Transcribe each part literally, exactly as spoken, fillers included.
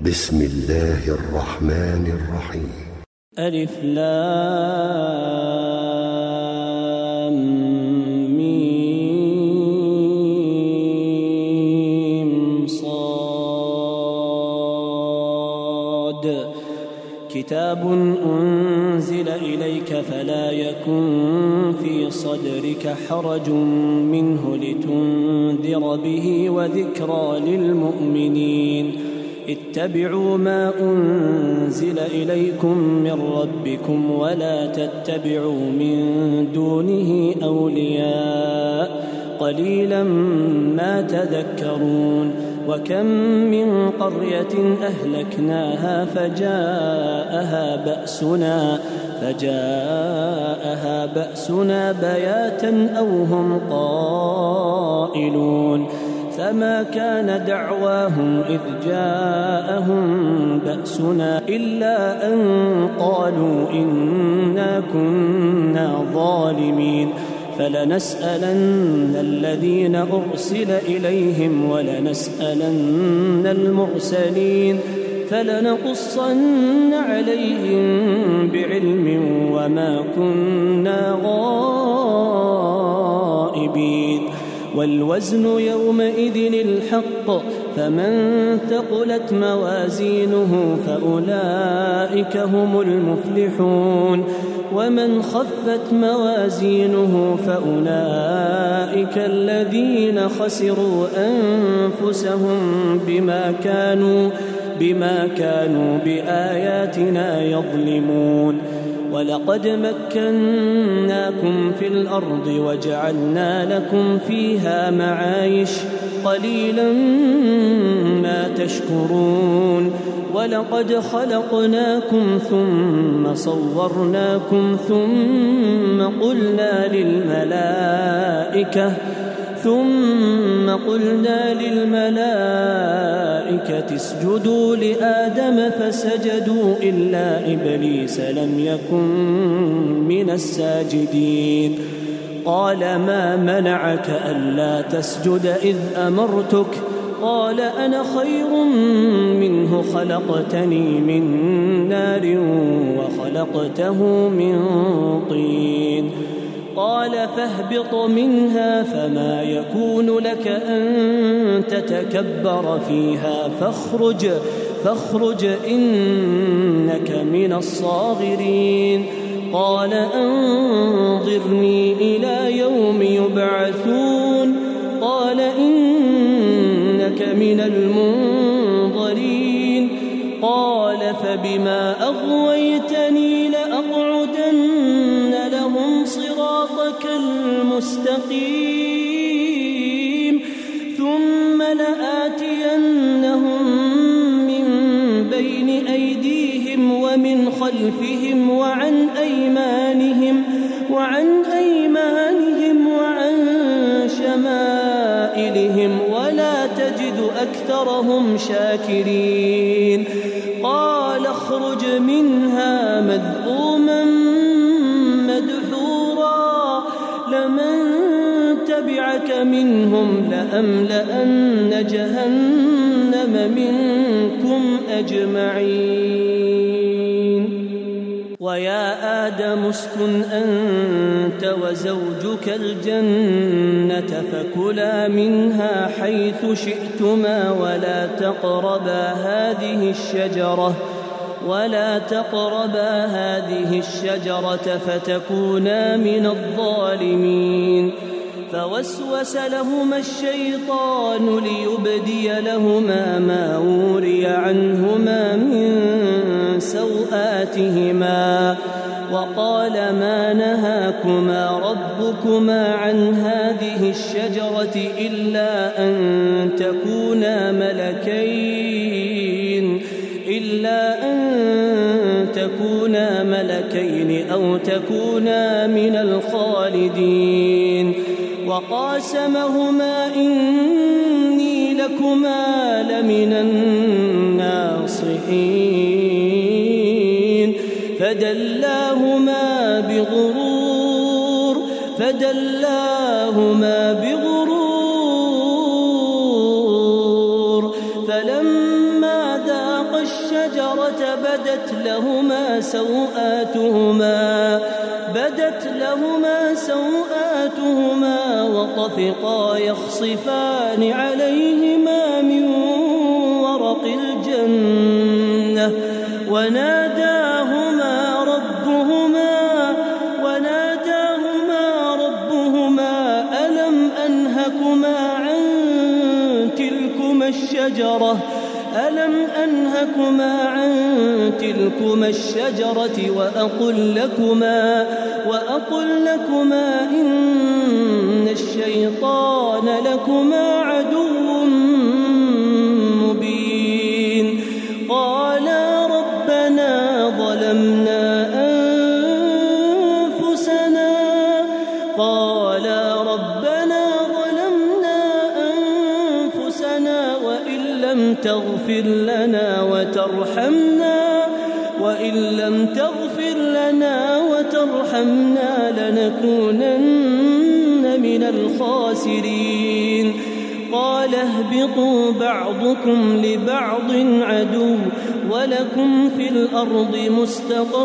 بسم الله الرحمن الرحيم. ألف لام ميم صاد كتاب أنزل إليك فلا يكن في صدرك حرج منه لتنذر به وذكرى للمؤمنين. اتبعوا ما أنزل إليكم من ربكم ولا تتبعوا من دونه أولياء قليلا ما تذكرون. وكم من قرية أهلكناها فجاءها بأسنا فجاءها بأسنا بياتا أو هم قائلون. فما كان دعواهم إذ جاءهم بأسنا إلا أن قالوا إنا كنا ظالمين. فلنسألن الذين أرسل إليهم ولنسألن المرسلين فلنقصن عليهم بعلم وما كنا غائبين. والوزن يومئذ الحق فمن ثقلت موازينه فأولئك هم المفلحون ومن خفت موازينه فأولئك الذين خسروا أنفسهم بما كانوا بما كانوا بآياتنا يظلمون. ولقد مكناكم في الأرض وجعلنا لكم فيها معايش قليلا ما تشكرون. ولقد خلقناكم ثم صورناكم ثم قلنا للملائكة ثم قلنا للملائكة اسجدوا لآدم فسجدوا إلا إبليس لم يكن من الساجدين. قال ما منعك ألا تسجد إذ أمرتك؟ قال أنا خير منه خلقتني من نار وخلقته من طين. قال فاهبط منها فما يكون لك أن تتكبر فيها فاخرج فاخرج إنك من الصاغرين. قال أنظرني إلى يوم يبعثون. قال إنك من المنظرين. قال فبما أغويتني لأقعدن لهم صراطك المستقيم ثم لآتينهم من بين أيديهم ومن خلفهم وعن أيمانهم وعن أيمانهم وعن شمائلهم ولا تجد أكثرهم شاكرين. قال اخرج منها مذءوما مدحورا لمن تبعك منهم لأملأن جهنم منكم أجمعين. ويا آدم اسكن أنت وزوجك الجنة فكلا منها حيث شئتما ولا تقربا هذه الشجرة ولا تقربا هذه الشجرة فتكونا من الظالمين. فوسوس لهما الشيطان ليبدي لهما ما وري عنهما من سوآتهما وقال ما نهاكما ربكما عن هذه الشجرة إلا أن تكونا ملكين إلا أن تكونا ملكين أو تكونا من الخالدين. وقاسمهما إني لكما لمن الناصحين فدلاهما بغرور فدلاهما بغرور فلما ذاقا الشجرة بدت لهما سوآتهما بدت لهما سوآتهما وطفقا يخصفان عليهما من ورق الجنة وناداهما ربهما وناداهما ربهما ألم أنهكما عن تلكما الشجرة ألم أنهكما عن تلكما الشجرة وأقل لكما وأقل لكما إن الشيطان لكما عدو مبين قالا ربنا ظلمنا أنفسنا قالا ربنا ظلمنا أنفسنا وإن لم تغفر لنا وترحمنا وإن لم تغفر لنا وترحمنا لنكونن من الخاسرين قال اهبطوا بعضكم لبعض عدو ولكم في الأرض مستقر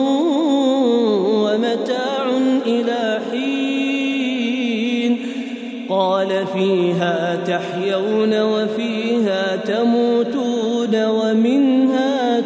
ومتاع إلى حين قال فيها تحيون وفيها تموتون ومنها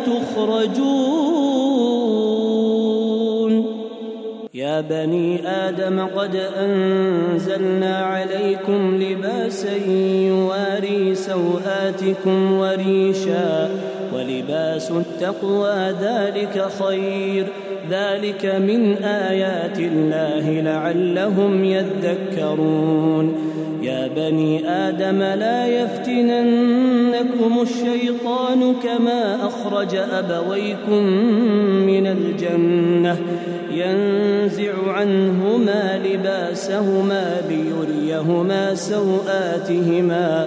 تخرجون يا بني آدم قد أنزلنا عليكم لباسا يواري سوآتكم وريشا ولباس التقوى ذلك خير ذلك من آيات الله لعلهم يذكرون يا بني آدم لا يفتننكم الشيطان كما أخرج أبويكم من الجنة ينزع عنهما لباسهما ليريهما سوآتهما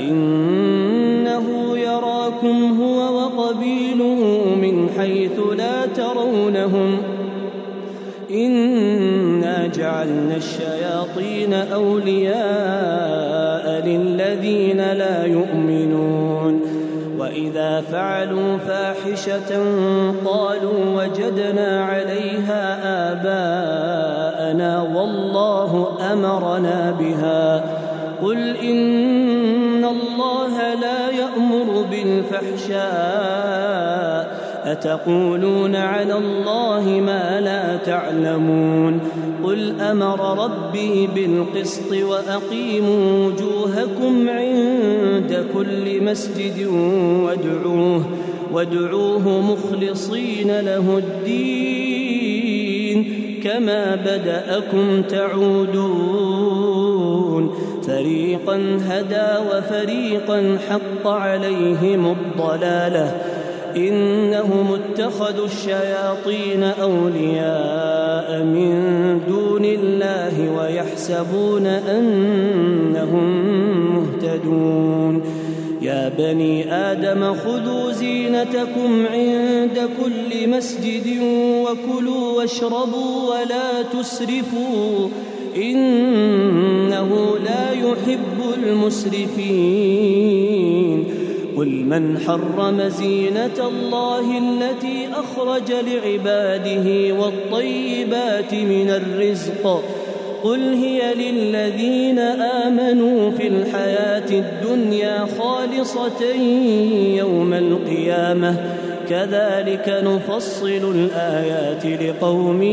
إنه يراكم هو وقبيله من حيث لا ترونهم إنا جعلنا الشياطين أولياء للذين لا يؤمنون وإذا فعلوا فاحشة قالوا وجدنا عليها آباءنا والله أمرنا بها قل إن الله لا يأمر بالفحشاء أتقولون على الله ما لا تعلمون قل أمر ربي بالقسط وأقيموا وجوهكم عند كل مسجد وادعوه, وادعوه مخلصين له الدين كما بدأكم تعودون فريقا هدى وفريقا حق عليهم الضلالة إنهم اتخذوا الشياطين أولياء من دون الله ويحسبون أنهم مهتدون يا بني آدم خذوا زينتكم عند كل مسجد وكلوا واشربوا ولا تسرفوا إنه لا يحب المسرفين قل من حرم زينة الله التي أخرج لعباده والطيبات من الرزق قل هي للذين آمنوا في الحياة الدنيا خالصة يوم القيامة كذلك نفصل الآيات لقوم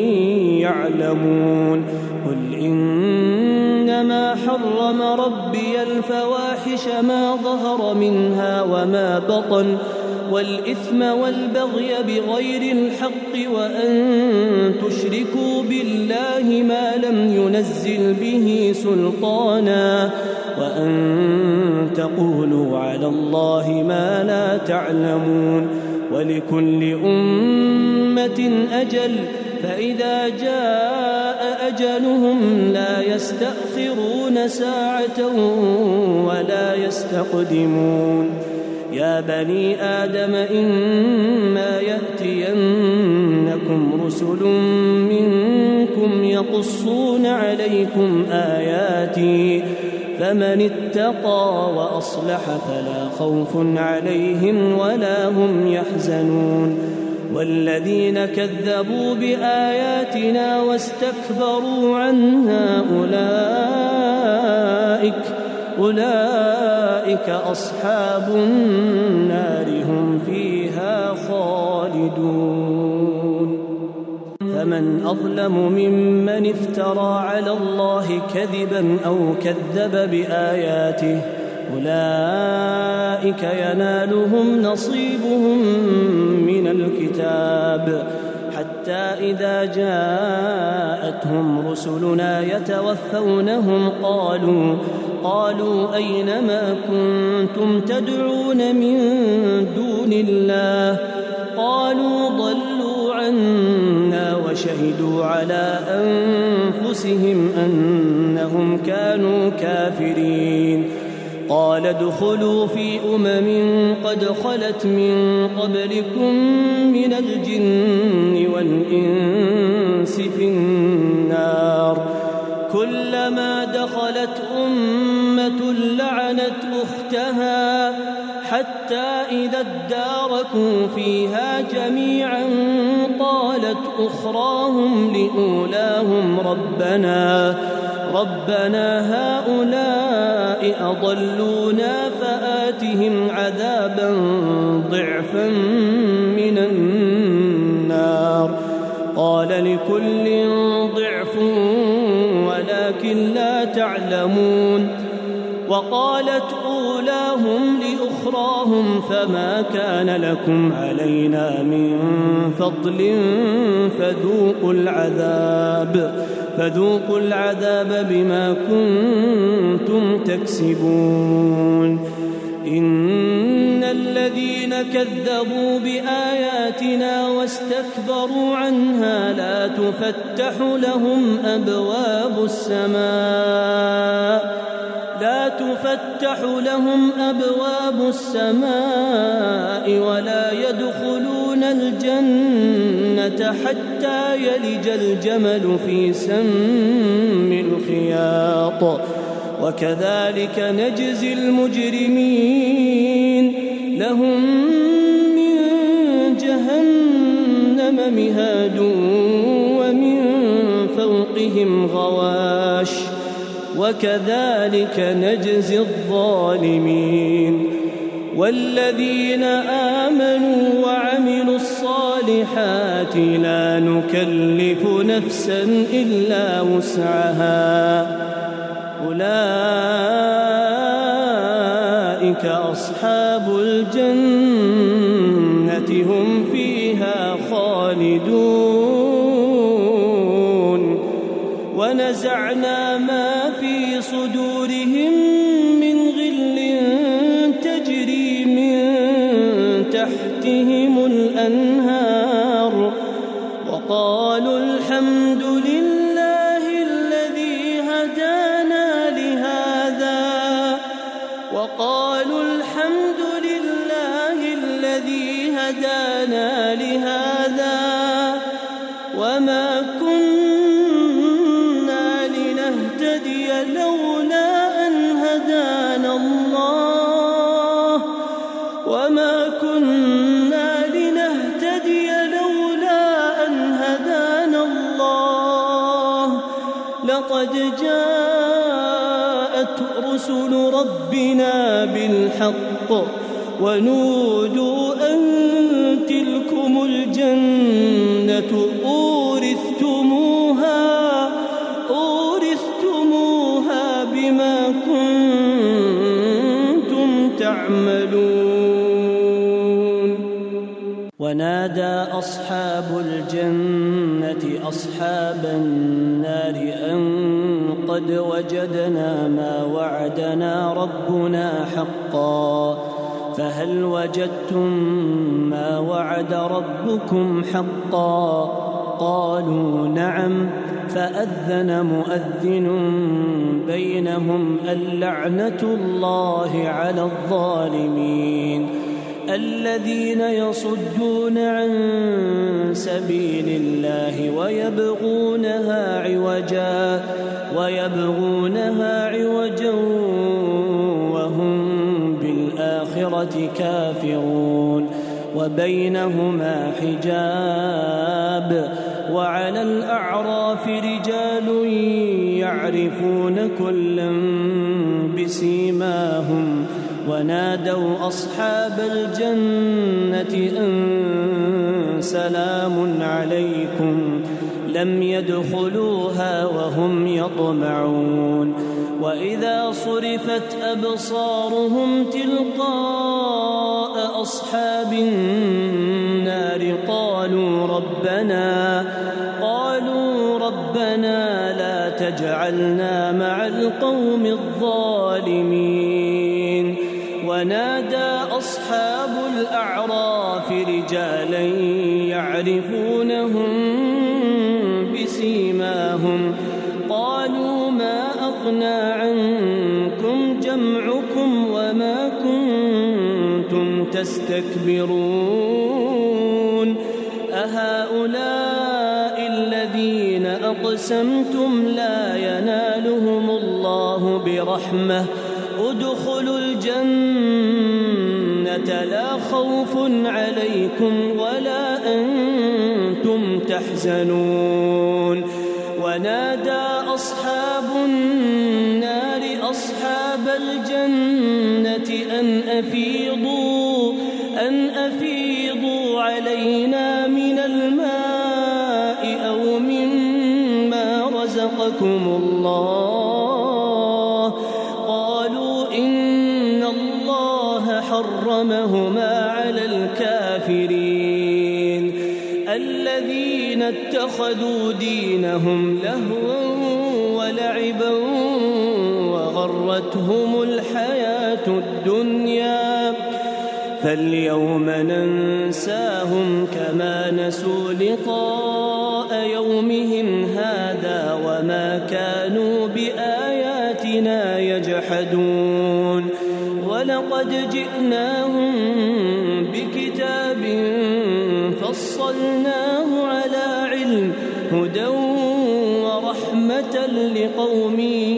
يعلمون قل إنما حرم ربي الفواحش ما ظهر منها وما بطن والإثم والبغي بغير الحق وأن تشركوا بالله ما لم ينزل به سلطانا وأن تقولوا على الله ما لا تعلمون ولكل أمة أجل فإذا جاء أجلهم لا يستأخرون ساعة ولا يستقدمون يا بني آدم إما يأتينكم رسل منكم يقصون عليكم آياتي فمن اتقى وأصلح فلا خوف عليهم ولا هم يحزنون والذين كذبوا بآياتنا واستكبروا عنها أولئك أولئك أصحاب النار هم فيها خالدون فمن أظلم ممن افترى على الله كذبا أو كذب بآياته أولئك ينالهم نصيبهم من الكتاب حتى إذا جاءتهم رسلنا يتوفونهم قالوا قالوا أين ما كنتم تدعون من دون الله قالوا ضلوا عنا وشهدوا على أنفسهم أنهم كانوا كافرين قال ادخلوا في أمم قد خلت من قبلكم من الجن والإنس في النار كلما دخلت أمة لعنت أختها حتى إذا اداركوا فيها جميعا قالت أخراهم لأولاهم ربنا ربنا هؤلاء أضلونا فآتهم عذابا ضعفا من النار قال لكل ضعف ولكن لا تعلمون وقالت أولاهم لأخراهم فما كان لكم علينا من فضل فذوقوا العذاب فذوقوا العذاب بما كنتم تكسبون إن الذين كذبوا بآياتنا واستكبروا عنها لا تفتح لهم أبواب السماء لا تفتح لهم أبواب السماء ولا يدخلون الجنة حتى يلج الجمل في سم الخياط وكذلك نجزي المجرمين لهم من جهنم مهاد ومن فوقهم غواش وكذلك نجزي الظالمين والذين آمنوا وعملوا الصالحات لا نكلف نفسا إلا وسعها أولئك أصحاب الجنة هم فيها خالدون ونزعنا ما في صدورهم من غل تجري من تحتهم الأنهار وقالوا الحمد لله الذي هدانا لهذا وقالوا الحمد لله الذي هدانا لهذا وما كنا لنهتدي لولا أن هدانا الله وما كنا لنهتدي لولا أن هدانا الله لقد جاءت رسل ربنا بالحق ونودوا أن تلكم الجنة أورثتموها أورثتموها بما كنتم تعملون ونادى أصحاب الجنة أصحاب النار أن قد وجدنا ما وعدنا ربنا حقا فهل وجدتم ما وعد ربكم حقا قالوا نعم فأذن مؤذن بينهم اللعنة الله على الظالمين الذين يصدون عن سبيل الله ويبغونها عوجا ويبغونها عوجا بالآخرة كافرون وبينهما حجاب وعلى الأعراف رجال يعرفون كلا بسيماهم ونادوا أصحاب الجنة أن سلام عليكم لم يدخلوها وهم يطمعون وإذا صرفت أبصارهم تلقاء أصحاب النار قالوا ربنا قالوا ربنا لا تجعلنا مع القوم الظالمين ونادى أصحاب الأعراف رجالا يعرفونهم بسيماهم قالوا ما أغنى عنكم جمعكم وما كنتم تستكبرون أهؤلاء الذين أقسمتم لا ينالهم الله برحمة ادخلوا الجنة لا خوف عليكم ولا أنتم تحزنون ونادى أصحاب النار أصحاب الجنة أن أفيضوا أن أفيضوا علينا من الماء أو مما رزقكم الله قالوا إن الله حرمهما على الكافرين الذين اتخذوا دينهم لهوا ولعبا وغرتهم الحياة الدنيا فاليوم ننساهم كما نسوا لقاء يومهم هذا وما كانوا بآياتنا يجحدون ولقد جئناهم بكتاب فصلناه على علم هدى ورحمة لقوم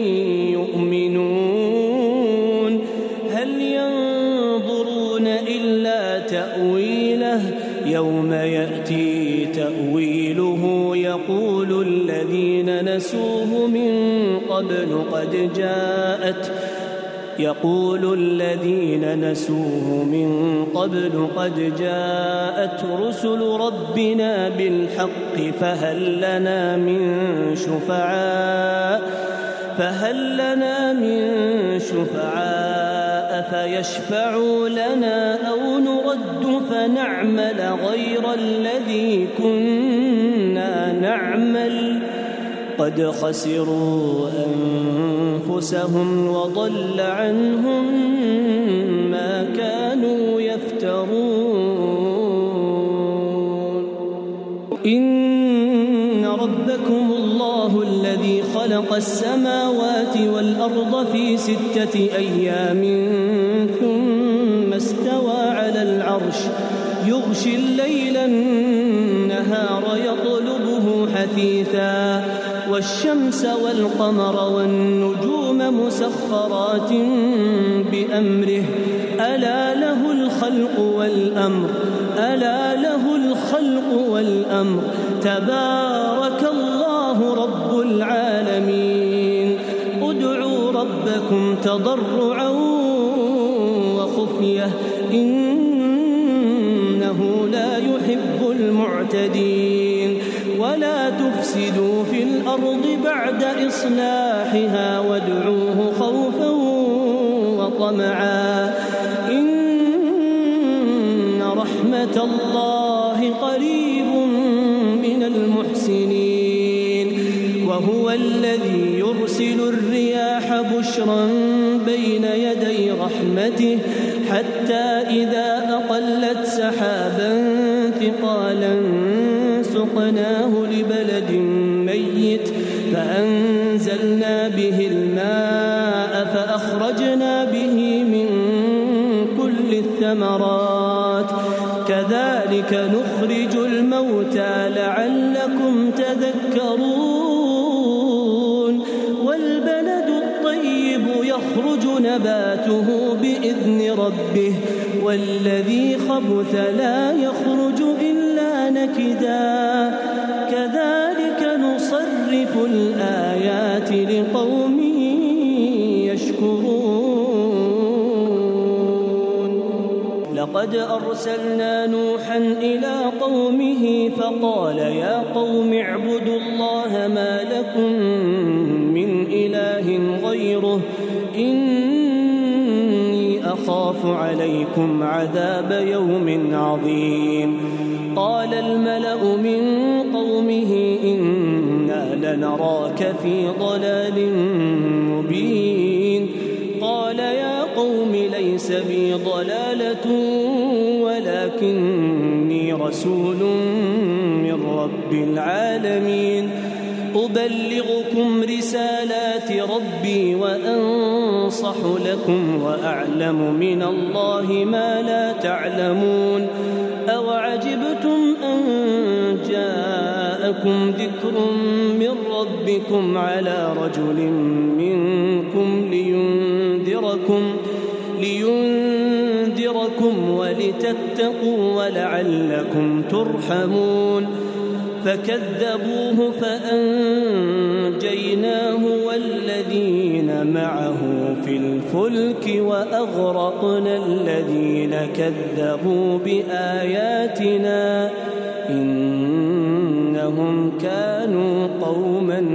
يؤمنون هل ينظرون إلا تأويله يوم يأتي تأويله يقول الذين نسوه من قبل قد جاءت يقول الذين نسوه من قبل قد جاءت رسل ربنا بالحق فهل لنا من شفعاء فهل لنا من شفعاء فيشفعوا لنا أو نرد فنعمل غير الذي كنا نعمل قد خسروا أنفسهم وضل عنهم ما كانوا يفترون إن ربكم الله الذي خلق السماوات والأرض في ستة أيام ثم استوى على العرش يغشي الليل النهار يطلبه حثيثا والشمس والقمر والنجوم مسخرات بأمره ألا له الخلق والأمر ألا له الخلق والأمر تبارك الله رب العالمين ادعوا ربكم تضرعا وخفية إنه لا يحب المعتدين ولا تفسدوا في الأرض بعد إصلاحها وادعوه خوفا وطمعا إن رحمة الله قريب من المحسنين وهو الذي يرسل الرياح بشرا بين يدي رحمته حتى إذا أقلت سحابا ثقالا سقناه لبلد ميت فأنزلنا به الماء فأخرجنا به من كل الثمرات كذلك نخرج الموتى لعلكم تذكرون والبلد الطيب يخرج نباته بإذن ربه والذي خبث لا يخرج إلا نكدا كذلك نصرف الآيات لقوم يشكرون لقد أرسلنا نوحا إلى قومه فقال يا قوم اعبدوا الله ما لكم من إله غيره إني أخاف عليكم عذاب يوم عظيم قال الملأ من قومه إنا لنراك في ضلال مبين قال يا قوم ليس بي ضلالة ولكني رسول من رب العالمين أبلغكم رسالات ربي وأنصح لكم وأعلم من الله ما لا تعلمون أوعجبتم أن جاءكم ذكر من ربكم على رجل منكم لينذركم لينذركم ولتتقوا ولعلكم ترحمون فكذبوه فأنجيناه والذين معه في الفلك وأغرقنا الذين كذبوا بآياتنا إنهم كانوا قوما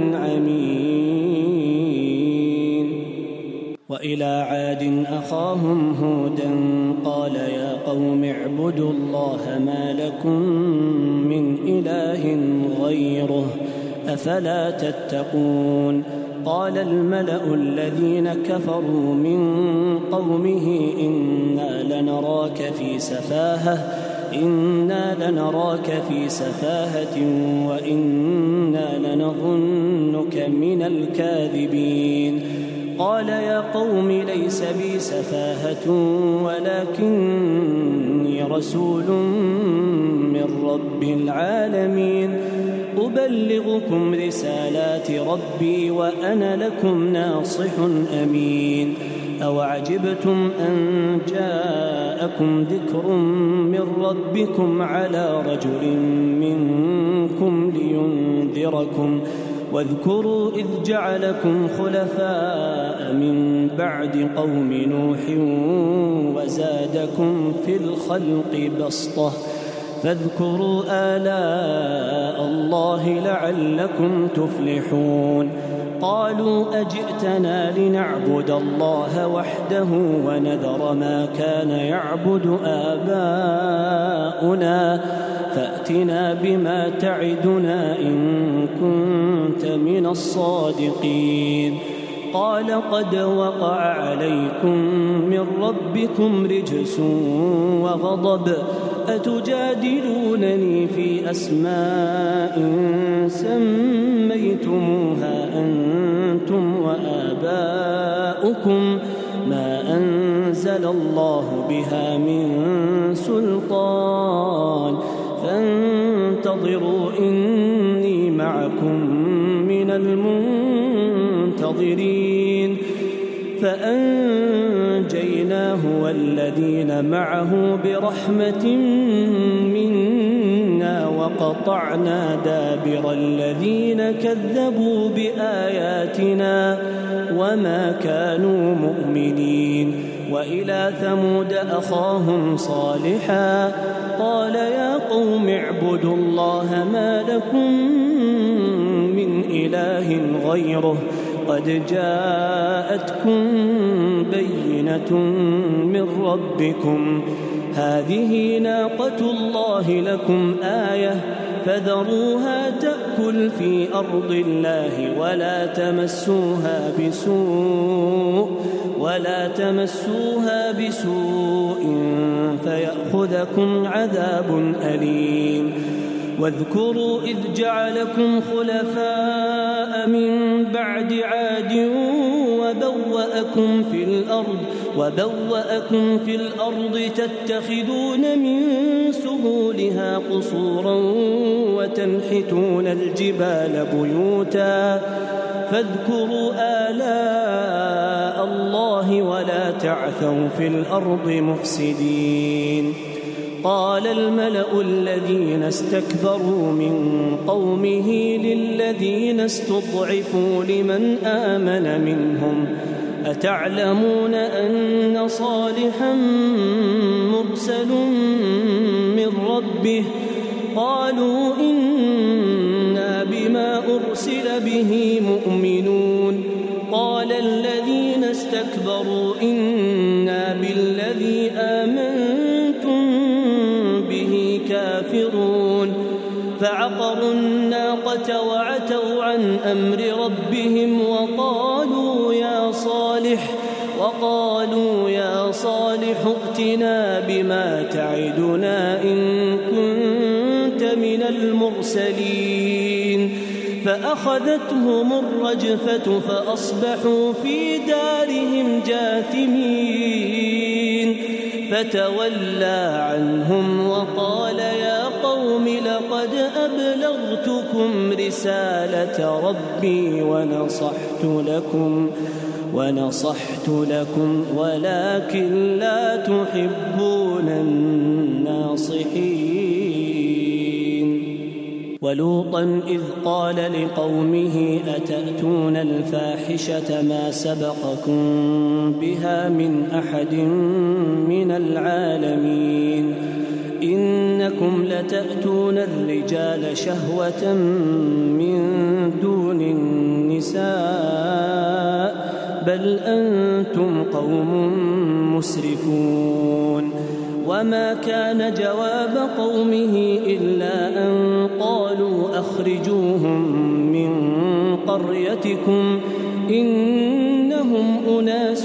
عمين وإلى عاد أخاهم هودا قال يا قوم اعبدوا الله ما لكم من إله غيره أفلا تتقون قال الملأ الذين كفروا من قومه إنا لنراك في سفاهة إنا لنراك في سفاهة وإنا لنظنك من الكاذبين قال يا قوم ليس بي سفاهة ولكني رسول من رب العالمين أبلغكم رسالات ربي وأنا لكم ناصح أمين أوعجبتم أن جاءكم ذكر من ربكم على رجل منكم لينذركم واذكروا إذ جعلكم خلفاء من بعد قوم نوح وزادكم في الخلق بسطة فاذكروا آلاء الله لعلكم تفلحون قالوا أجئتنا لنعبد الله وحده ونذر ما كان يعبد آباؤنا فأتنا بما تعدنا إن كنت من الصادقين قال قد وقع عليكم من ربكم رجس وغضب أتجادلونني في أسماء سميتموها أنتم وآباؤكم ما أنزل الله بها من سلطان فانتظروا إني معكم من المنتظرين فأنجيناه والذين معه برحمة منا وقطعنا دابر الذين كذبوا بآياتنا وما كانوا مؤمنين وإلى ثمود أخاهم صالحا قال يا قوم اعبدوا الله ما لكم من إله غيره قد جاءتكم بينة من ربكم هذه ناقة الله لكم آية فذروها تأكل في أرض الله ولا تمسوها بسوء ولا تمسوها بسوء فيأخذكم عذاب أليم واذكروا إذ جعلكم خلفاء من بعد عاد وبوأكم في الأرض وبوأكم في الأرض تتخذون من سهولها قصورا وتنحتون الجبال بيوتا فاذكروا آلاء آلاء الله ولا تعثوا في الأرض مفسدين. قال الملأ الذين استكبروا من قومه للذين استضعفوا لمن آمن منهم أتعلمون أن صالحا مرسل من ربه؟ قالوا إنا بما أرسل به مؤمنون. قال الذين استكبروا إنا بالذي آمنتم به كافرون. فعقروا الناقة وعتوا عن أمر ربهم وقالوا يا صالح وقالوا يا صالح ائتنا بما تعدنا إن كنت من المرسلين. فأخذتهم الرجفة فأصبحوا في دارهم جاثمين. فتولى عنهم وقال يا قوم لقد أبلغتكم رسالة ربي ونصحت لكم ونصحت لكم ولكن لا تحبون الناصحين. ولوطا إذ قال لقومه أتأتون الفاحشة ما سبقكم بها من أحد من العالمين إنكم لتأتون الرجال شهوة من دون النساء بل أنتم قوم مسرفون. وما كان جواب قومه إلا أن قالوا أخرجوهم من قريتكم إنهم أناس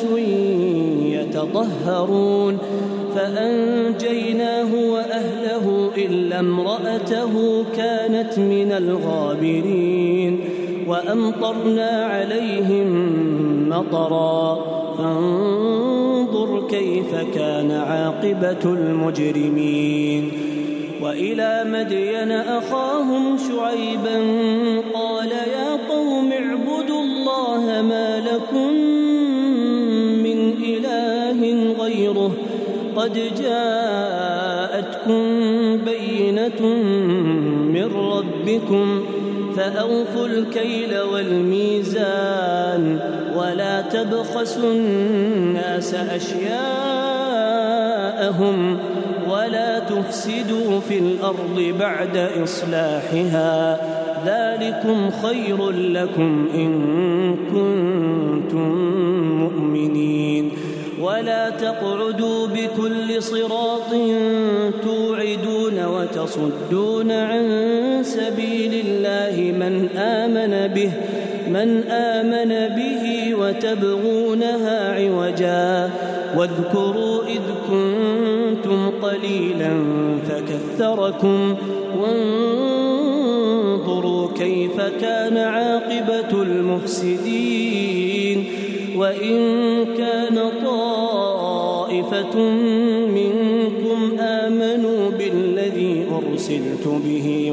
يتطهرون. فأنجيناه وأهله إلا امرأته كانت من الغابرين. وأمطرنا عليهم مطرا فانظر كيف كان عاقبة المجرمين. وإلى مدين أخاهم شعيبا قال يا قوم اعبدوا الله ما لكم من إله غيره قد جاءتكم بينة من ربكم فأوفوا الكيل والميزان ولا تبخسوا الناس أشياءهم ولا تفسدوا في الأرض بعد إصلاحها ذلكم خير لكم إن كنتم مؤمنين. ولا تقعدوا بكل صراط توعدون وتصدون عن سبيل الله من آمن به من آمن به وتبغونها عوجا واذكروا إذ كنتم قليلا فكثركم وانظروا كيف كان عاقبة المفسدين. وإن كان طائفة منكم آمنوا بالذي أرسلت به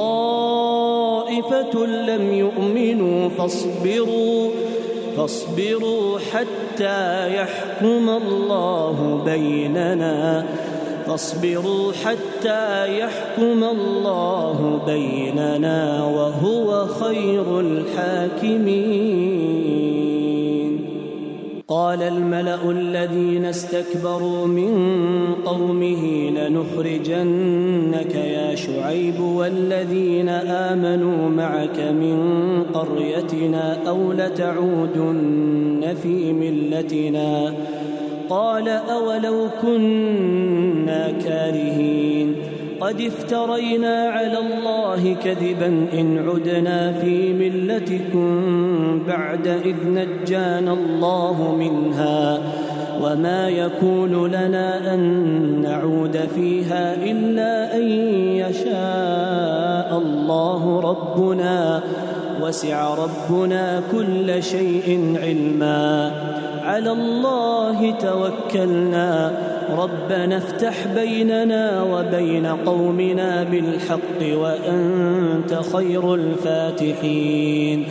وطائفة لم يؤمنوا فاصبروا فاصبروا حتى يحكم الله بيننا فاصبروا حتى يحكم الله بيننا وهو خير الحاكمين. قال الملأ الذين استكبروا من قومه لنخرجنك يا شعيب والذين آمنوا معك من قريتنا أو لتعودن في ملتنا. قال أولو كنا كارهين قد افترينا على الله كذبا إن عدنا في ملتكم بعد إذ نجانا الله منها وما يكون لنا أن نعود فيها إلا أن يشاء الله ربنا وسع ربنا كل شيء علما. على الله توكلنا ربنا افتح بيننا وبين قومنا بالحق وأنت خير الفاتحين.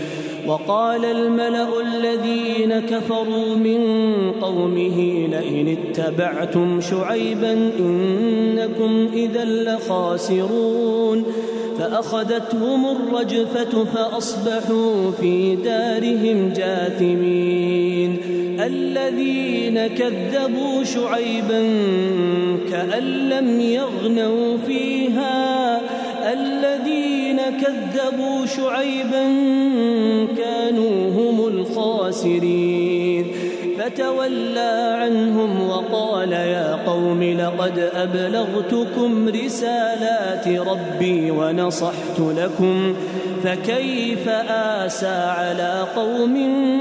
وقال الملأ الذين كفروا من قومه لئن اتبعتم شعيبا إنكم إذا لخاسرون فأخذتهم الرجفة فأصبحوا في دارهم جاثمين الذين كذبوا شعيبا كأن لم يغنوا فيها الذين كذبوا شعيبا كانوا هم الخاسرين فتولى عنهم وقال يا قوم لقد أبلغتكم رسالات ربي ونصحت لكم فكيف آسى على قوم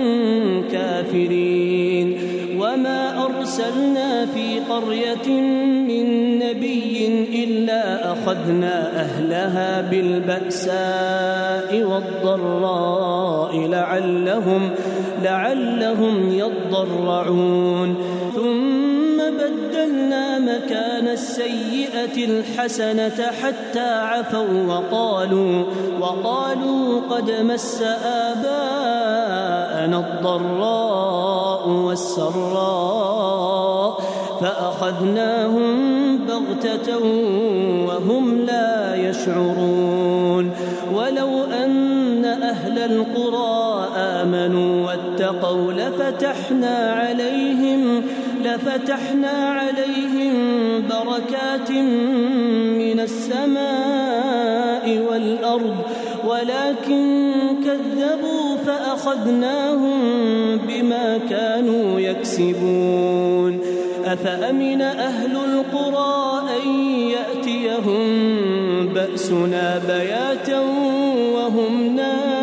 كافرين وما أرسلنا في قرية من نبي إلا أخذنا أهلها بالبأساء والضراء لعلهم, لعلهم يضرعون ثم بدلنا مكان السيئة الحسنة حتى عفوا وقالوا, وقالوا قد مس آباءنا الضراء والسراء فأخذناهم بغتة وهم لا يشعرون ولو أن أهل القرى آمنوا واتقوا لفتحنا عليهم لفتحنا عليهم بركات من السماء والأرض ولكن كذبوا فأخذناهم بما كانوا يكسبون أفأمن أهل القرى أن يأتيهم بأسنا بياتا وهم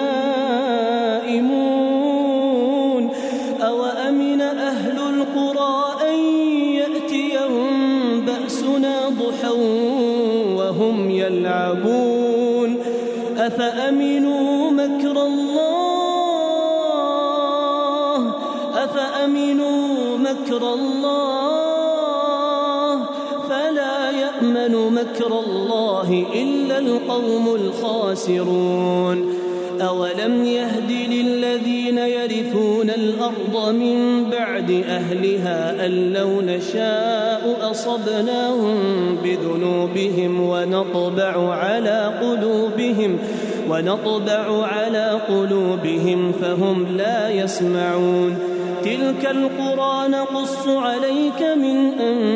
نائمون أوأمن أهل القرى أن يأتيهم بأسنا ضحى وهم يلعبون أفأمنوا مكر الله أفأمنوا مكر الله فلا يأمن مكر الله إلا القوم الخاسرون أولم يهد للذين يرثون الأرض من بعد أهلها أن لو نشاء أصبناهم بذنوبهم ونطبع على قلوبهم ونطبع على قلوبهم فهم لا يسمعون تلك القرى نقص عليك من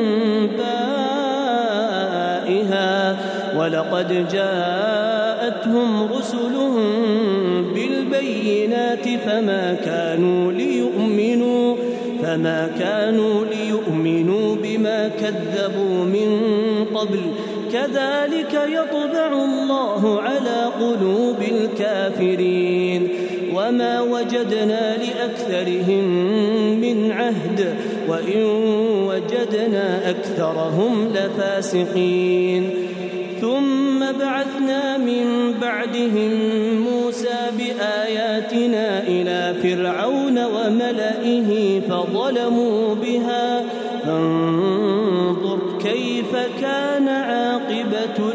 أنبائها ولقد جاءتهم رسلهم بالبينات فما كانوا ليؤمنوا فما كانوا ليؤمنوا بما كذبوا من قبل كذلك يطبع الله على قلوب الكافرين وما وجدنا لأكثرهم من عهد وإن وجدنا أكثرهم لفاسقين ثم بعثنا من بعدهم موسى بآياتنا إلى فرعون وملئه فظلموا بها فانظر كيف كان عاقبة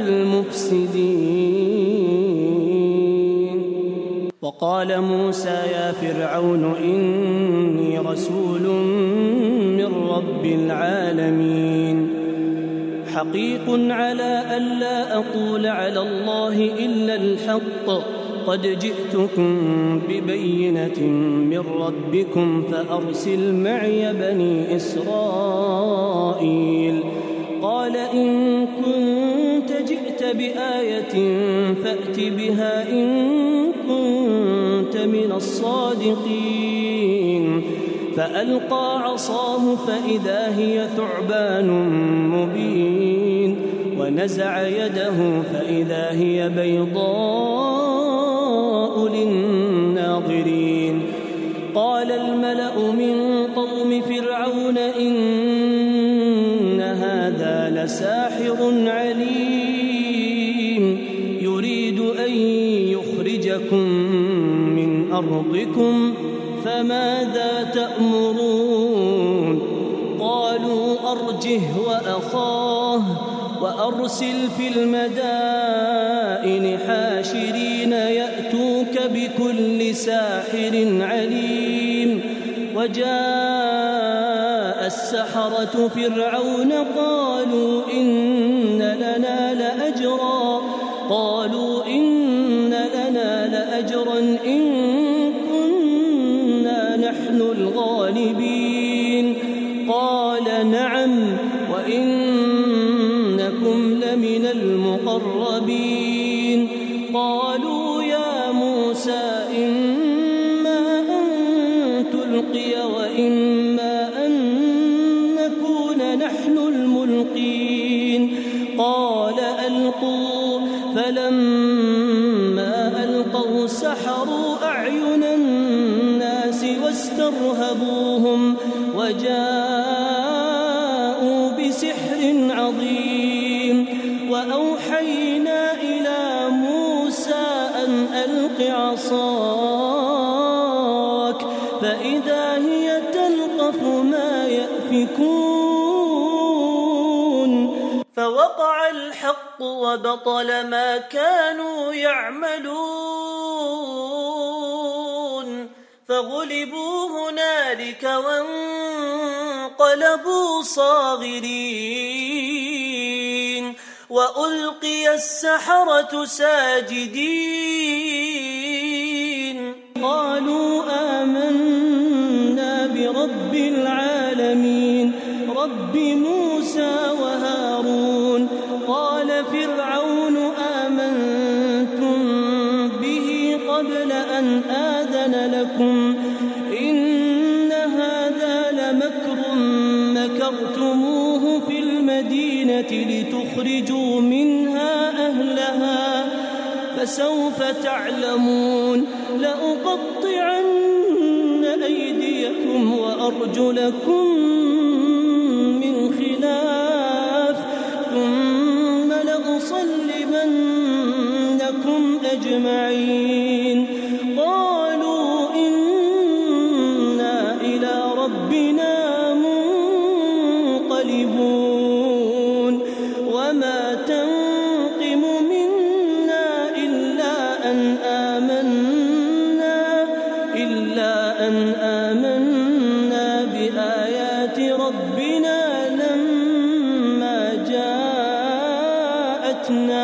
المفسدين وقال موسى يا فرعون إني رسول من رب العالمين حقيق على ألا أقول على الله إلا الحق قد جئتكم ببينة من ربكم فأرسل معي بني إسرائيل قال إن كنت جئت بآية فأت بها إن كنت من الصادقين فألقى عصاه فإذا هي ثعبان مبين ونزع يده فإذا هي بيضاء للناظرين قال الملأ من قوم فرعون إن هذا لساحر عليم يريد أن يخرجكم من أرضكم فماذا تأمرون قالوا أرجه وأخاه وأرسل في المدائن حاشرين يأتوك نأتيك بكل ساحر عليم. وجاء السحرة فرعون قالوا إن لنا لأجرا قالوا إن لنا لأجرا إن كنا نحن الغالبين. قال نعم وإنكم لمن المقربين. قالوا يا موسى إما أن تلقي وإما أن نكون نحن الملقين. قال ألقوا. فلما ألقوا سحروا أعين الناس واسترهبوهم وجاءوا بسحر عظيم. وأوحينا إلى موسى أن ألق عصاك فإذا هي تلقف ما يأفكون. فوقع الحق وبطل ما كانوا يعملون فغلبوا هنالك وانقلبوا صاغرين. وألقي السحرة ساجدين قالوا آمنا برب العالمين رب موسى وهارون. قال فرعون آمنتم به قبل أن آذن لكم إن هذا لمكر مكرتموه في المدينة لتخرجوا منها أهلها فسوف تعلمون. لأقطعن أيديكم وأرجلكم من خلاف ثم لأصلبنكم أجمعين. قالوا إنا إلى ربنا منقلبون. وما تنقم منا إلا أن آمنا إلا أن آمنا بآيات ربنا لما جاءتنا.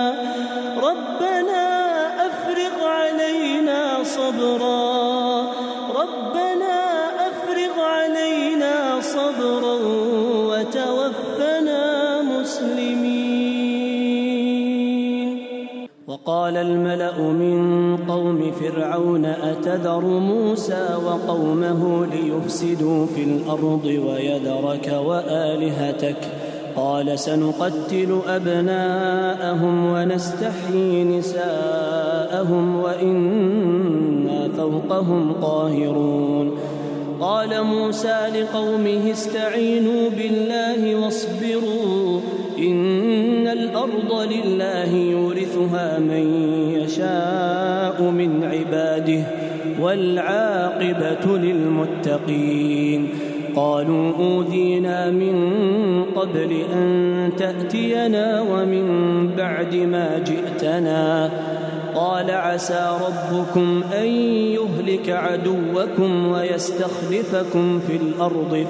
ربنا أفرغ علينا صبرا ربنا أفرغ علينا صبرا وتوفنا مسلمين. وقال الملأ من قوم فرعون أتذر موسى وقومه ليفسدوا في الأرض ويذرك وآلهتك قال سنقتل أبناءهم ونستحيي نساءهم وإنا فوقهم قاهرون. قال موسى لقومه استعينوا بالله واصبروا إن الأرض لله يورثها من يشاء من عباده والعاقبة للمتقين. قالوا أوذينا من قبل أن تأتينا ومن بعد ما جئتنا. قال عسى ربكم أن يهلك عدوكم ويستخلفكم في الأرض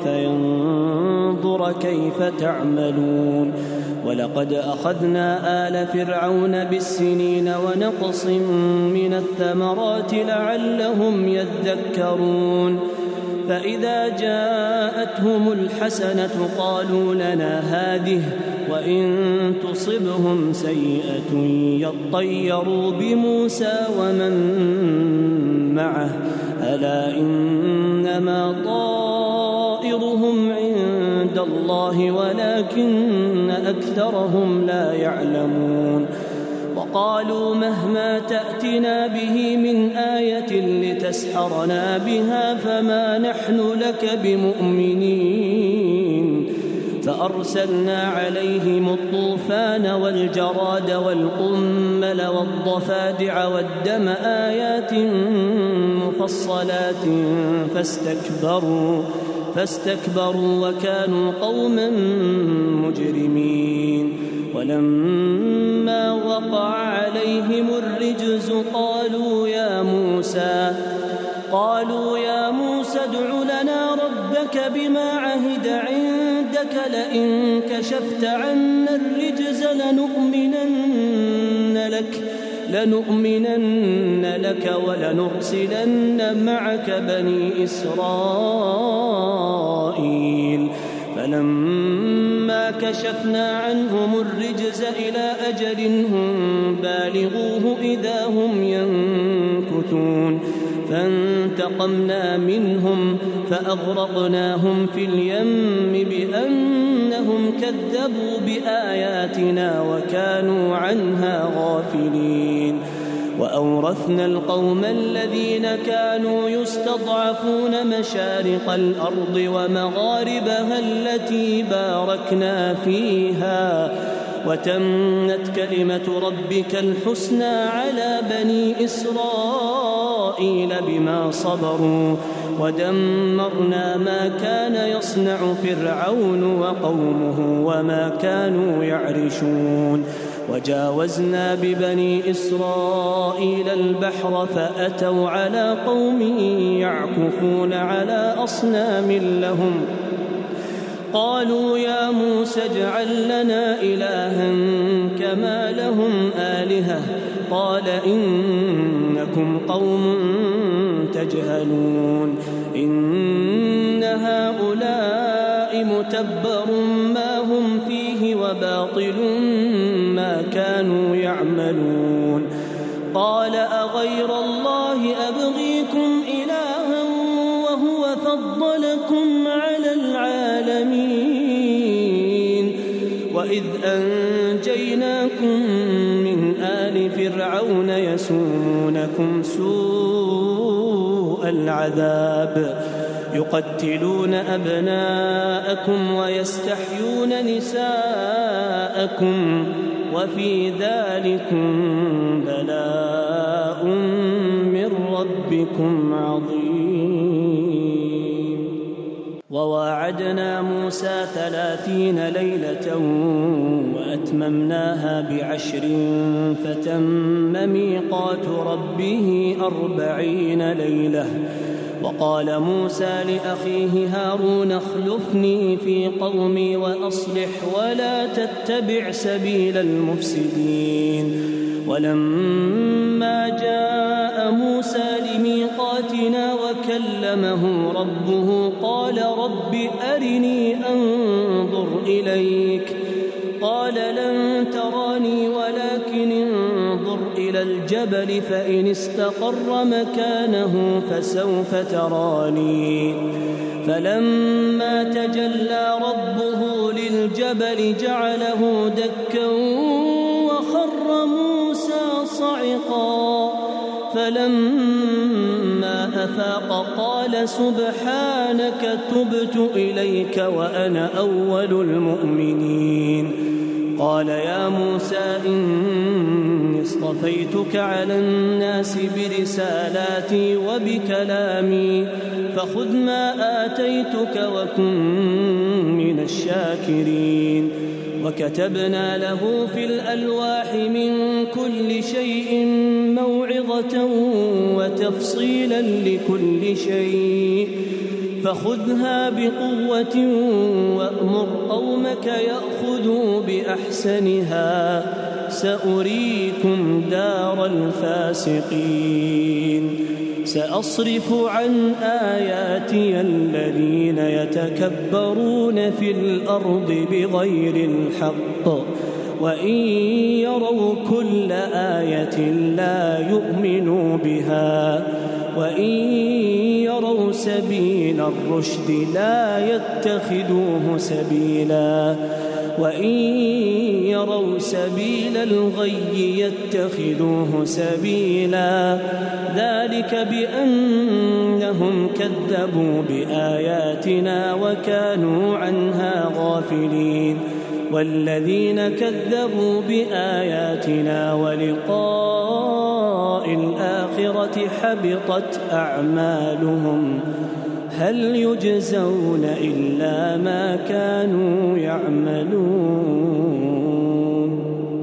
فينظر كيف تعملون. ولقد أخذنا آل فرعون بالسنين ونقص من الثمرات لعلهم يذكرون. فإذا جاءتهم الحسنة قالوا لنا هذه وإن تصبهم سيئة يطيروا بموسى ومن معه ألا إنما طائرهم عند الله ولكن أكثرهم لا يعلمون. وقالوا مهما تأتنا به من آية لتسحرنا بها فما نحن لك بمؤمنين. فأرسلنا عليهم الطوفان والجراد والقمل والضفادع والدم آيات مفصلات فاستكبروا فاستكبروا وكانوا قوما مجرمين. ولما وقع عليهم الرجز قالوا يا موسى قالوا يا موسى ادع لنا ربك بما عهد عندك لئن كشفت عنا الرجز لنؤمنن لك لنؤمنن لك ولنرسلن معك بني إسرائيل فلما كشفنا عنهم الرجز إلى أجل هم بالغوه إذا هم ينكثون فانتقمنا منهم فأغرقناهم في اليم بأنهم كذبوا بآياتنا وكانوا عنها غافلين وأورثنا القوم الذين كانوا يستضعفون مشارق الأرض ومغاربها التي باركنا فيها وتمت كلمة ربك الحسنى على بني إسرائيل بما صبروا ودمرنا ما كان يصنع فرعون وقومه وما كانوا يعرشون وجاوزنا ببني إسرائيل البحر فأتوا على قوم يعكفون على أصنام لهم قالوا يا موسى اجعل لنا إلها كما لهم آلهة قال إنكم قوم تجهلون إن هؤلاء متبر ما هم فيه وباطل ما كانوا يعملون قال أغير الله أبغيكم إلها وهو فضلكم على العالمين وإذ أنجيناكم من آل فرعون يسومونكم سوء العذاب يقتلون أبناءكم ويستحيون نساءكم وفي ذلكم بلاء من ربكم عظيم وواعدنا موسى ثلاثين ليلة وأتممناها بعشر فتم ميقات ربه أربعين ليلة وقال موسى لأخيه هارون اخلفني في قومي وأصلح ولا تتبع سبيل المفسدين ولما جاء موسى لميقاتنا وكلمه ربه قال رب أرني أنظر إليك قال لن تراني ولكن انظر إلى الجبل فإن استقر مكانه فسوف تراني فلما تجلى ربه للجبل جعله دكا وخر موسى صعقا فلما أفاق قال سبحانك تبت إليك وأنا أول المؤمنين قال يا موسى إني اصطفيتك على الناس برسالاتي وبكلامي فخذ ما آتيتك وكن من الشاكرين وكتبنا له في الألواح من كل شيء موعظة وتفصيلا لكل شيء فخذها بقوة وأمر قومك يأخذوا بأحسنها سأريكم دار الفاسقين سأصرف عن آياتي الذين يتكبرون في الأرض بغير الحق وإن يروا كل آية لا يؤمنوا بها وإن يروا سبيل الرشد لا يتخذوه سبيلا وإن يروا سبيل الغي يتخذوه سبيلا ذلك بأنهم كذبوا بآياتنا وكانوا عنها غافلين والذين كذبوا بآياتنا ولقاء الآخرة حبطت أعمالهم هل يجزون إلا ما كانوا يعملون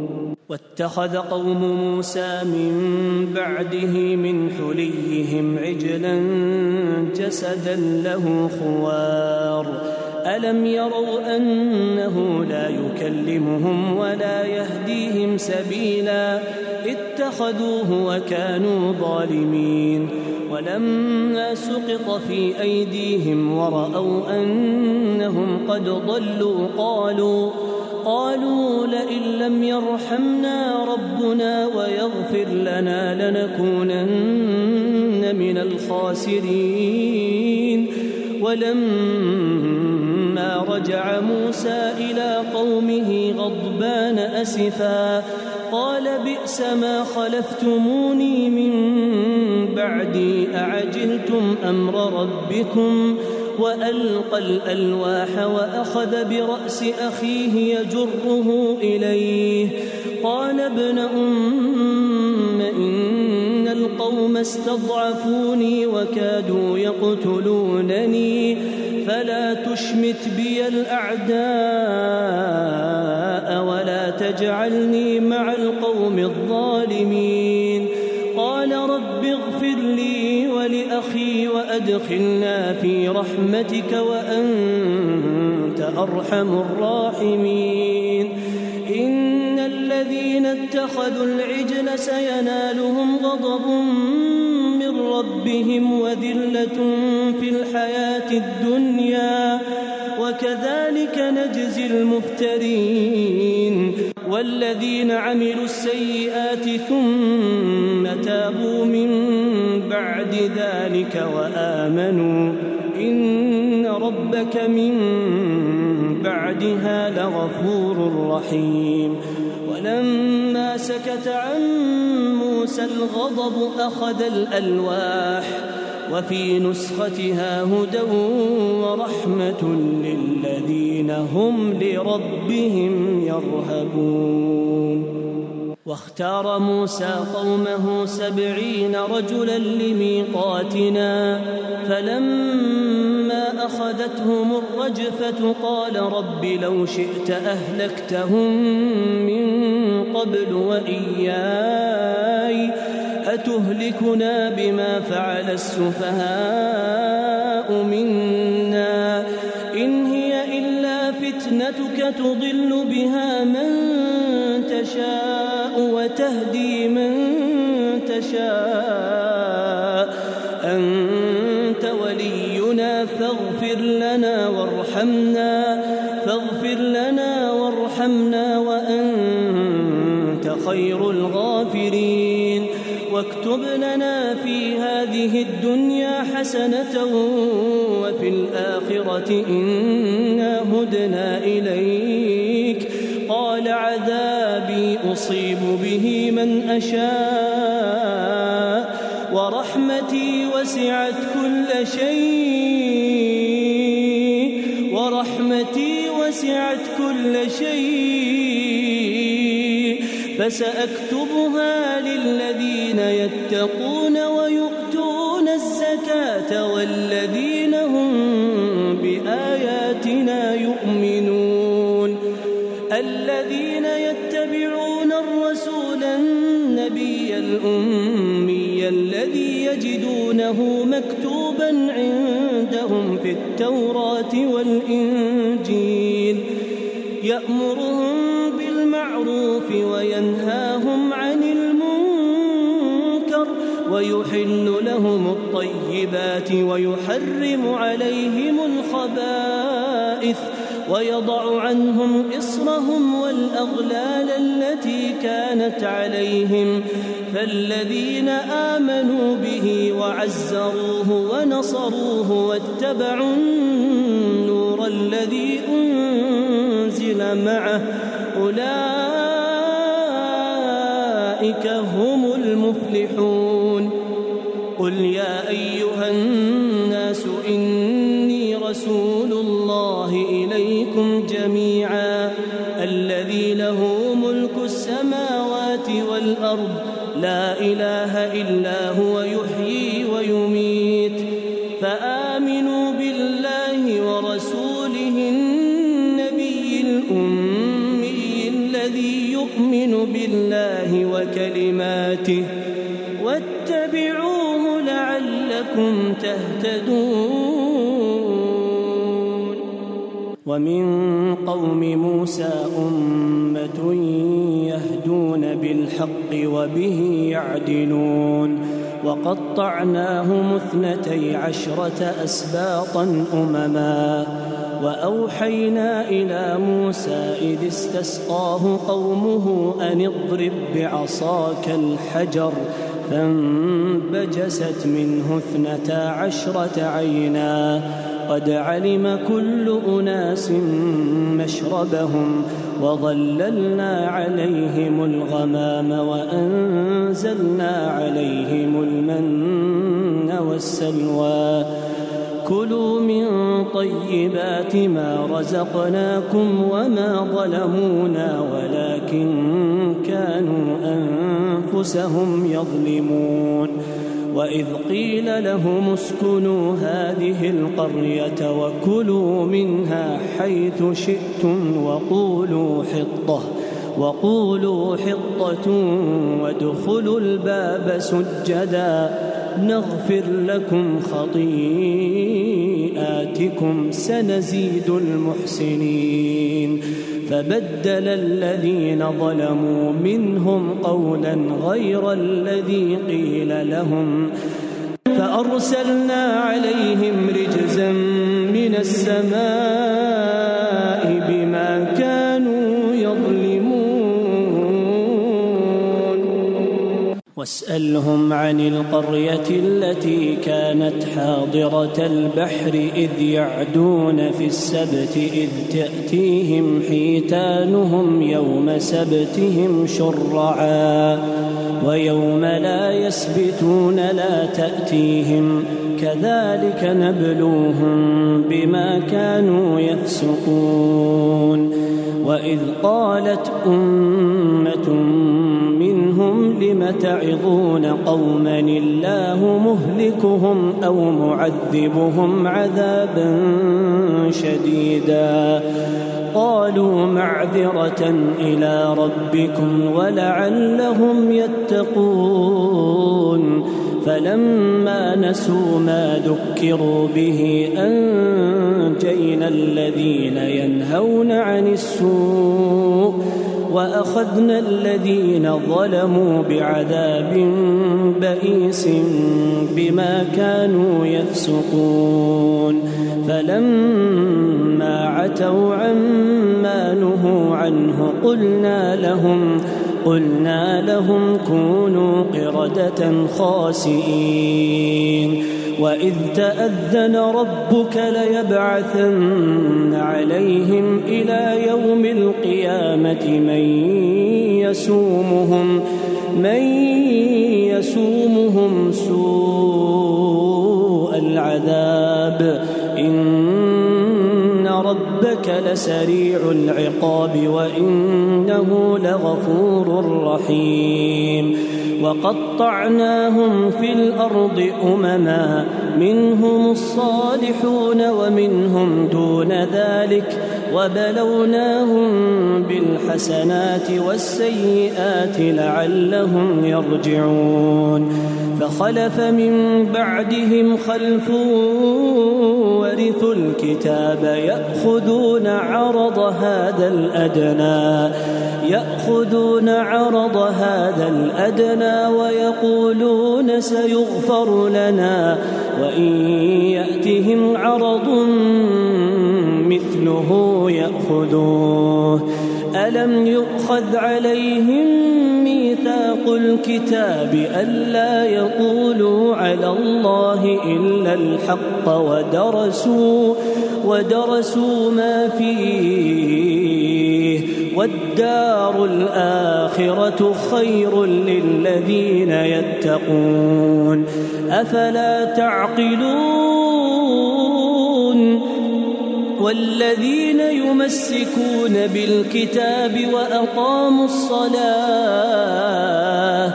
واتخذ قوم موسى من بعده من حليهم عجلا جسدا له خوار ألم يروا أنه لا يكلمهم ولا يهديهم سبيلا اتخذوه وكانوا ظالمين ولما سقط في أيديهم ورأوا أنهم قد ضلوا قالوا قالوا لئن لم يرحمنا ربنا ويغفر لنا لنكونن من الخاسرين ولما رجع موسى إلى قومه غضبان أسفا قال بئس ما خلفتموني من بعدي أعجلتم أمر ربكم وألقى الألواح وأخذ برأس أخيه يجره إليه قال ابن أم إن القوم استضعفوني وكادوا يقتلونني فلا تشمت بي الأعداء ولا تجعلني مع القوم الظالمين قال رب اغفر لي ولأخي وأدخلنا في رحمتك وأنت أرحم الراحمين إن الذين اتخذوا العجل سينالهم غضب من ربهم وذلة في الحياة الدنيا وكذلك نجزي المفترين والذين عملوا السيئات ثم تابوا من بعد ذلك وآمنوا إن ربك من بعدها لغفور رحيم ولما سكت عن موسى الغضب أخذ الألواح وفي نسختها هدى ورحمة للذين هم لربهم يرهبون واختار موسى قومه سبعين رجلا لميقاتنا فلما أخذتهم الرجفة قال رب لو شئت أهلكتهم من قبل وإياي أتهلكنا بما فعل السفهاء منا إن هي إلا فتنتك تضل بها من تشاء وتهدي من تشاء أنت ولينا فاغفر لنا وارحمنا فاغفر لنا وارحمنا وأنت خير الغافرين واكتب لنا في هذه الدنيا حسنة وفي الآخرة إنا هدنا إليك قال عذابي أصيب به من أشاء ورحمتي وسعت كل شيء ورحمتي وسعت كل شيء فسأكتبها للذين يتقون ويؤتون الزكاة والذين هم بآياتنا يؤمنون الذين يتبعون الرسول النبي الأمي الذي يجدونه مكتوبا عندهم في التوراة والإنجيل يأمرهم بالمعروف وينهاهم عن المنكر ويحل لهم الطيبات ويحرم عليهم الخبائث ويضع عنهم إصرهم والأغلال التي كانت عليهم فالذين آمنوا به وعزروه ونصروه واتبعوا النور الذي أنزل معه أولئك هم المفلحون قل يا أيها الناس إني رسول الله إليكم جميعا الذي له ملك السماوات والأرض لا إله إلا هو يحيي ويميت فآمنوا بالله ورسوله النبي الأمي الذي يؤمن بالله وكلماته واتبعوه لعلكم تهتدون. ومن قوم موسى أمة يهدون بالحق وبه يعدلون وقطعناهم اثنتي عشرة أسباطا أمما وأوحينا إلى موسى إذ استسقاه قومه أن اضرب بعصاك الحجر فانبجست منه اثنتا عشرة عينا قد علم كل أناس مشربهم وظللنا عليهم الغمام وأنزلنا عليهم المن والسلوى كلوا من طيبات ما رزقناكم وما ظلمونا ولكن كانوا أنفسهم يظلمون. وإذ قيل لهم اسكنوا هذه القرية وكلوا منها حيث شئتم وقولوا حطة وقولوا حطة وادخلوا الباب سجدا نغفر لكم خطيئاتكم سنزيد المحسنين. فبدل الذين ظلموا منهم قولا غير الذي قيل لهم فأرسلنا عليهم رجزا من السماء بما كانوا يظلمون. واسألهم عن القرية التي كانت حاضرة البحر إذ يعدون في السبت إذ تأتيهم حيتانهم يوم سبتهم شرعا ويوم لا يسبتون لا تأتيهم كذلك نبلوهم بما كانوا يفسقون. وإذ قالت أمة منهم لم تعظون قوما الله مهلكهم أو معذبهم عذابا شديدا قالوا معذرة إلى ربكم ولعلهم يتقون. فلما نسوا ما ذكروا به أنجينا الذين ينهون عن السوء وأخذنا الذين ظلموا بعذاب بئيس بما كانوا يفسقون. فلما عتوا عما نهوا عنه قلنا لهم قلنا لهم كونوا قردة خاسئين. وإذ تأذن ربك ليبعثن عليهم إلى يوم القيامة من يسومهم من يسومهم سوء العذاب إن ربك لسريع العقاب وإنه لغفور رحيم. وقطعناهم في الأرض أمما منهم الصالحون ومنهم دون ذلك وبلوناهم بالحسنات والسيئات لعلهم يرجعون. فخلف من بعدهم خلف ورثوا الكتاب يأخذون عرض هذا الأدنى يأخذون عرض هذا الأدنى ويقولون سيغفر لنا وإن يأتهم عرض مثله يأخذوه. ألم يؤخذ عليهم ميثاق الكتاب ألا يقولوا على الله إلا الحق ودرسوا ودرسوا ما فيه والدار الآخرة خير للذين يتقون أفلا تعقلون. والذين يمسكون بالكتاب وأقاموا الصلاة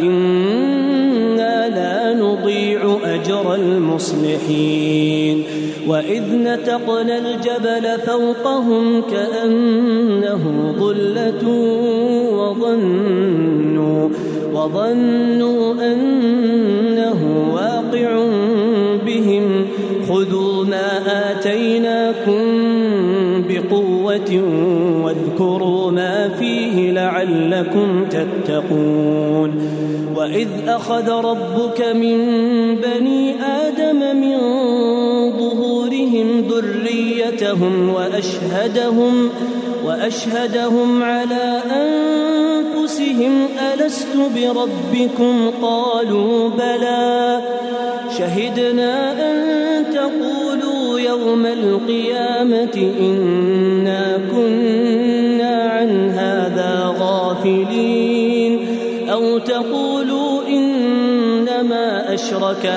إنا لا نضيع أجر المصلحين. وإذ نتقنا الجبل فوقهم كأنه ظلة وظنوا, وظنوا أنه واقع بهم خذوا ما آتيناكم بقوة واذكروا ما فيه لعلكم تتقون. وإذ أخذ ربك من بني آدم من ظهورهم ذريتهم وأشهدهم, وأشهدهم على أنفسهم ألست بربكم قالوا بلى شهدنا أن تقولوا يوم القيامة إنا كنا عن هذا غافلين أو تقولوا إنما أشرك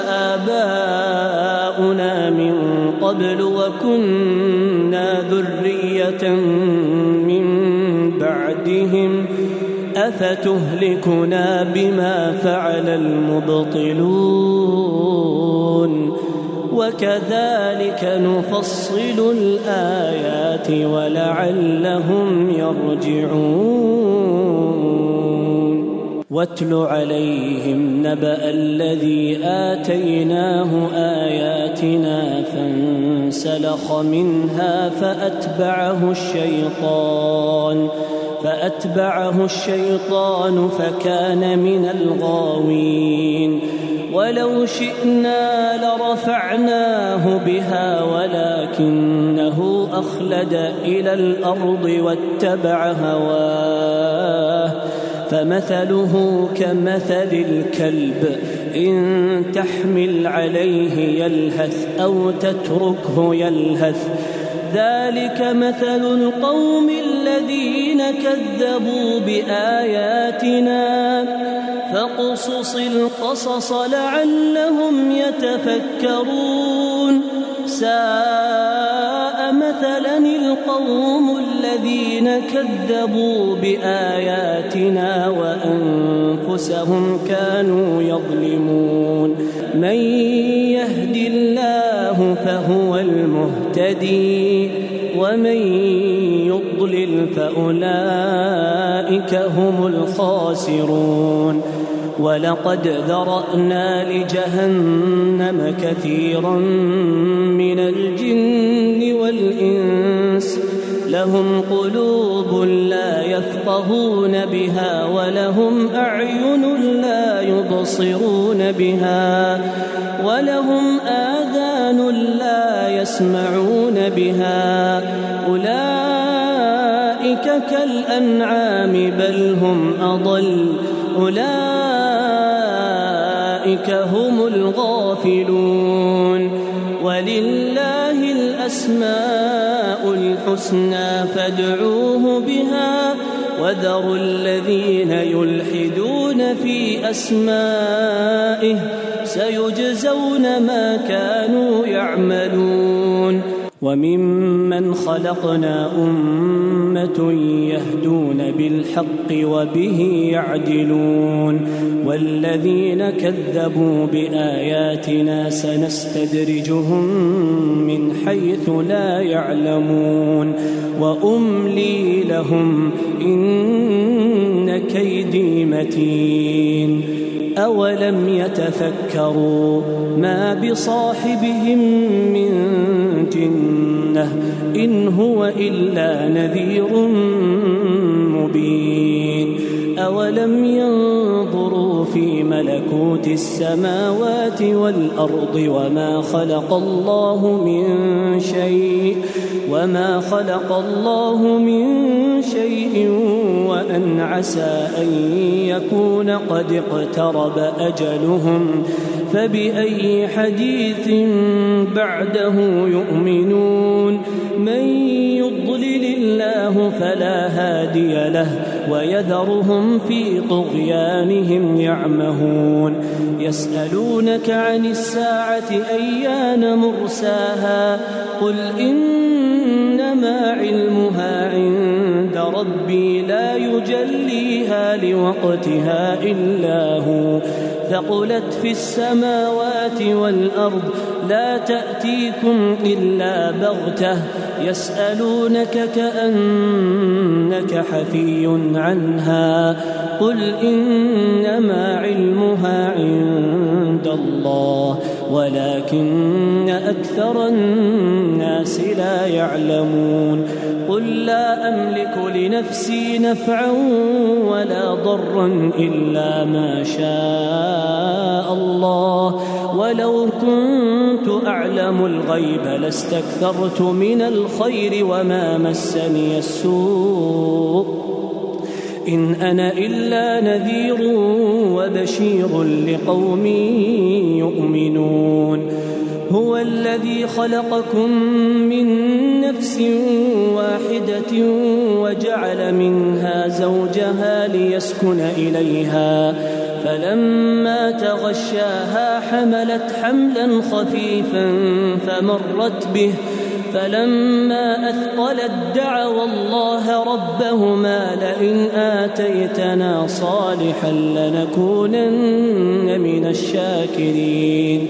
آباؤنا من قبل وكنا ذرية من بعدهم أفتهلكنا بما فعل المبطلون وكذلك نفصل الآيات ولعلهم يرجعون. واتل عليهم نبأ الذي آتيناه آياتنا فانسلخ منها فأتبعه الشيطان فأتبعه الشيطان فكان من الغاوين. ولو شئنا لرفعناه بها ولكنه أخلد إلى الأرض واتبع هواه فمثله كمثل الكلب إن تحمل عليه يلهث أو تتركه يلهث ذلك مثل القوم الذين كذبوا بآياتنا فاقصص القصص لعلهم يتفكرون. ساء مثلا القوم الذين كذبوا بآياتنا وأنفسهم كانوا يظلمون. من يهد الله فهو المهتدي ومن يضلل فأولئك هم الخاسرون. ولقد ذرأنا لجهنم كثيرا من الجن والإنس لهم قلوب لا يفقهون بها ولهم أعين لا يبصرون بها ولهم آذان لا يسمعون بها أولئك كالأنعام بل هم أضل أولئك هم الغافلون. ولله الأسماء الحسنى فادعوه بها وذروا الذين يلحدون في أسمائه سيجزون ما كانوا يعملون. وممن خلقنا أمة يهدون بالحق وبه يعدلون والذين كذبوا بآياتنا سنستدرجهم من حيث لا يعلمون وأملي لهم إن كيدي متين. أولم يتفكروا ما بصاحبهم من جنة إن هو إلا نذير مبين. أولم ينظروا في ملكوت السماوات والأرض وما خلق الله من شيء وما خلق الله من شيء وأن عسى أن يكون قد اقترب أجلهم فبأي حديث بعده يؤمنون. من يضلل الله فلا هادي له ويذرهم في طغيانهم يعمهون. يسألونك عن الساعة أيان مرساها قل إنما علمها عند ربي لا يجليها لوقتها إلا هو ثقلت في السماوات والأرض لا تأتيكم إلا بغتة يسألونك كأنك حفي عنها قل إنما علمها عند الله ولكن أكثر الناس لا يعلمون قل لا أملك لنفسي نفعا ولا ضرا إلا ما شاء الله ولو كنت أعلم الغيب لاستكثرت من الخير وما مسني السوء إن أنا إلا نذير وبشير لقوم يؤمنون هو الذي خلقكم من نفس واحدة وجعل منها زوجها ليسكن إليها فلما تغشاها حملت حملا خفيفا فمرت به فلما أثقلت دعوا الله ربهما لئن آتيتنا صالحا لنكونن من الشاكرين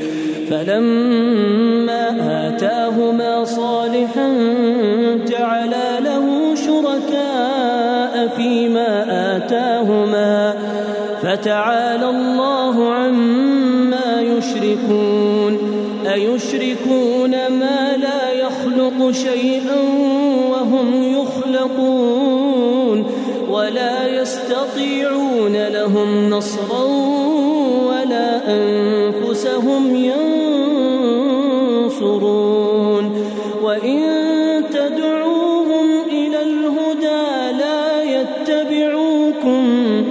فلما آتاهما صالحا جعلا له شركاء فيما آتاهما فتعالى الله عما يشركون أيشركون ما لا يخلق شيئا وهم يخلقون ولا يستطيعون لهم نصرا ولا أنفسهم ينصرون وإن تدعوهم إلى الهدى لا يتبعوكم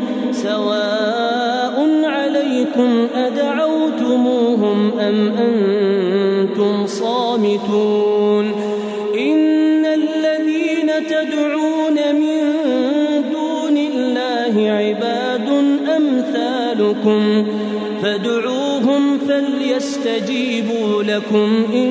سواء عليكم أدعوتموهم أم أنتم صامتون إن الذين تدعون من دون الله عباد أمثالكم فادعوهم فليستجيبوا لكم إن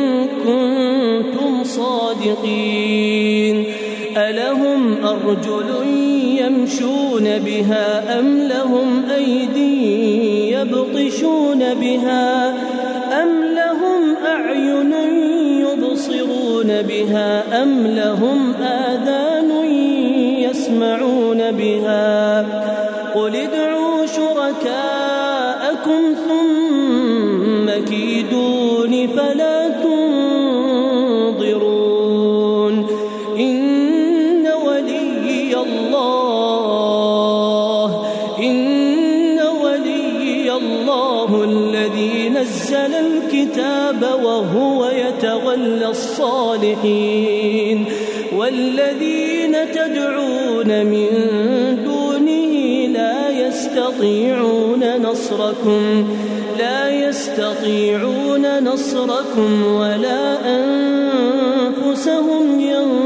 كنتم صادقين ألهم أرجل يمشون بها أم لهم أيدي يبطشون بها أم لهم أعين يبصرون بها أم لهم آذان يسمعون بها قل ادعوا شركاءكم ثم كيدون فلا تنظرون إن وليي الله إن وليي الله الذي نزل الكتاب وهو يتولى الصالحين والذين تدعون من دونه لا يستطيعون نصركم لا يستطيعون نصركم ولا أنفسهم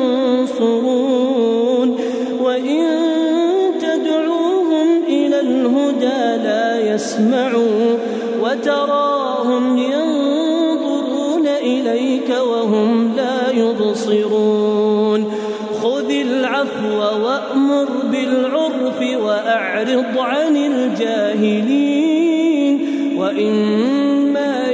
ينصرون وإن تدعوهم إلى الهدى لا يسمعوا وتراهم ينظرون إليك وهم لا يبصرون خذ العفو وأمر بالعرف وأعرض عن الجاهلين وإما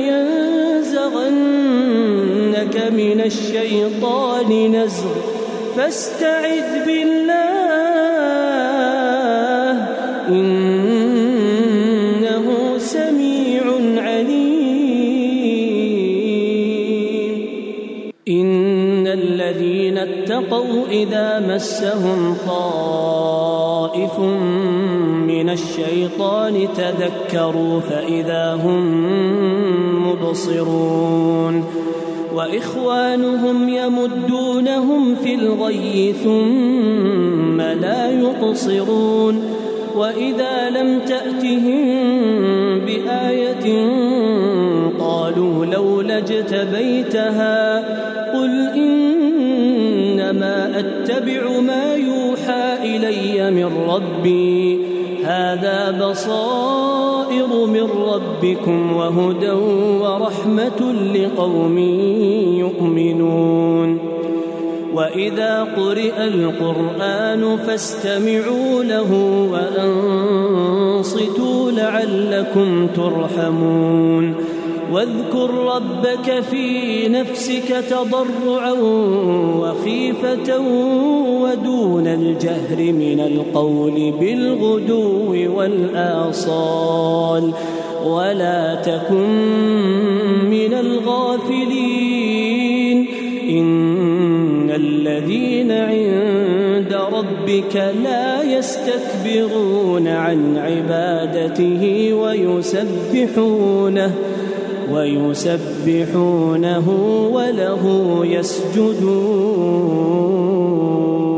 ينزغنك من الشيطان نزغ فاستعذ بالله إنه سميع عليم إن الذين اتقوا إذا مسهم طائف من الشيطان تذكروا فإذا هم مبصرون وإخوانهم يمدونهم في الغي ثم لا يقصرون وإذا لم تأتهم بآية قالوا لولا اجتبيتها قل إنما أتبع ما يوحى إلي من ربي هذا بصائر من ربكم وهدى ورحمة لقوم يؤمنون وإذا قرئ القرآن فاستمعوا له وأنصتوا لعلكم ترحمون واذكر ربك في نفسك تضرعا وخيفة ودون الجهر من القول بالغدو والآصال ولا تكن من الغافلين إن الذين عند ربك لا يستكبرون عن عبادته ويسبحونه ويسبحونه وله يسجدون